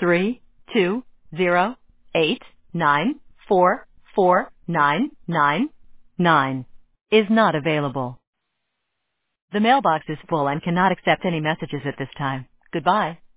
32089449999 is not available. The mailbox is full and cannot accept any messages at this time. Goodbye.